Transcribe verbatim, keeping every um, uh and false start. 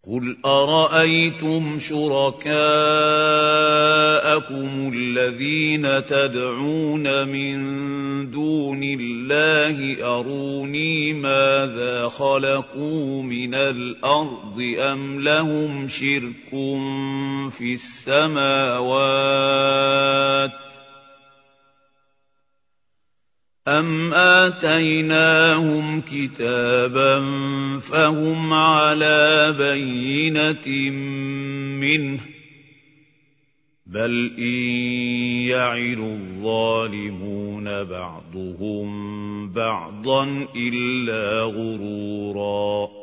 قُلْ أَرَأَيْتُمْ شُرَكَاءَكُمُ الَّذِينَ تَدْعُونَ مِن دُونِ اللَّهِ أَرُونِي مَاذَا خَلَقُوا مِنَ الْأَرْضِ أَمْ لَهُمْ شِرْكٌ فِي السَّمَاوَاتِ أَمْ آتَيْنَاهُمْ كِتَابًا فَهُمْ عَلَىٰ بَيِّنَةٍ مِّنْهُ ۚ بَلْ إِن يَعِدُ الظَّالِمُونَ بَعْضُهُم بَعْضًا إِلَّا غُرُورًا